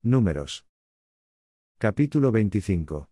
Números. Capítulo 25.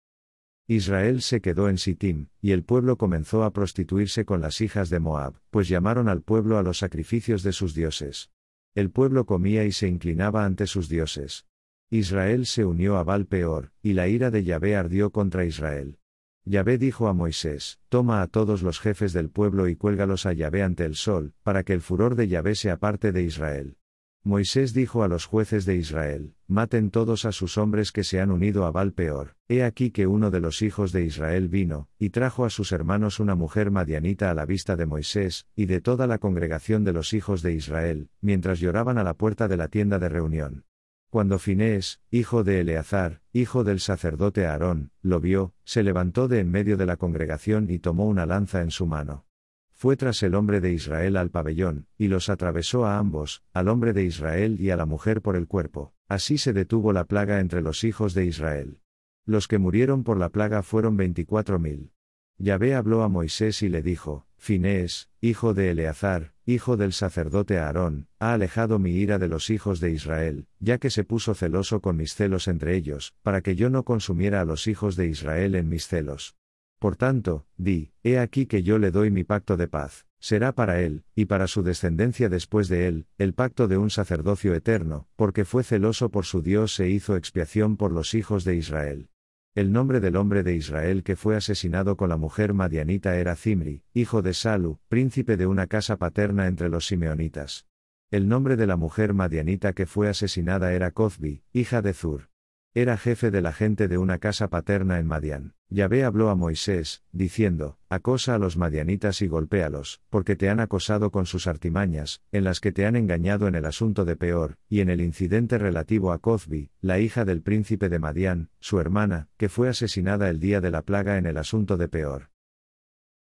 Israel se quedó en Sittim, y el pueblo comenzó a prostituirse con las hijas de Moab, pues llamaron al pueblo a los sacrificios de sus dioses. El pueblo comía y se inclinaba ante sus dioses. Israel se unió a Baal Peor, y la ira de Yahvé ardió contra Israel. Yahvé dijo a Moisés: Toma a todos los jefes del pueblo y cuélgalos a Yahvé ante el sol, para que el furor de Yahvé se aparte de Israel. Moisés dijo a los jueces de Israel: Maten todos a sus hombres que se han unido a Baal Peor. He aquí que uno de los hijos de Israel vino, y trajo a sus hermanos una mujer madianita a la vista de Moisés, y de toda la congregación de los hijos de Israel, mientras lloraban a la puerta de la tienda de reunión. Cuando Finehés, hijo de Eleazar, hijo del sacerdote Aarón, lo vio, se levantó de en medio de la congregación y tomó una lanza en su mano. Fue tras el hombre de Israel al pabellón, y los atravesó a ambos, al hombre de Israel y a la mujer por el cuerpo. Así se detuvo la plaga entre los hijos de Israel. Los que murieron por la plaga fueron 24.000. Yahvé habló a Moisés y le dijo: Finehés, hijo de Eleazar, hijo del sacerdote Aarón, ha alejado mi ira de los hijos de Israel, ya que se puso celoso con mis celos entre ellos, para que yo no consumiera a los hijos de Israel en mis celos. Por tanto, di: he aquí que yo le doy mi pacto de paz, será para él, y para su descendencia después de él, el pacto de un sacerdocio eterno, porque fue celoso por su Dios e hizo expiación por los hijos de Israel. El nombre del hombre de Israel que fue asesinado con la mujer madianita era Zimri, hijo de Salu, príncipe de una casa paterna entre los simeonitas. El nombre de la mujer madianita que fue asesinada era Cozbi, hija de Zur. Era jefe de la gente de una casa paterna en Madián. Yahvé habló a Moisés, diciendo: Acosa a los madianitas y golpéalos, porque te han acosado con sus artimañas, en las que te han engañado en el asunto de Peor, y en el incidente relativo a Cozbi, la hija del príncipe de Madián, su hermana, que fue asesinada el día de la plaga en el asunto de Peor.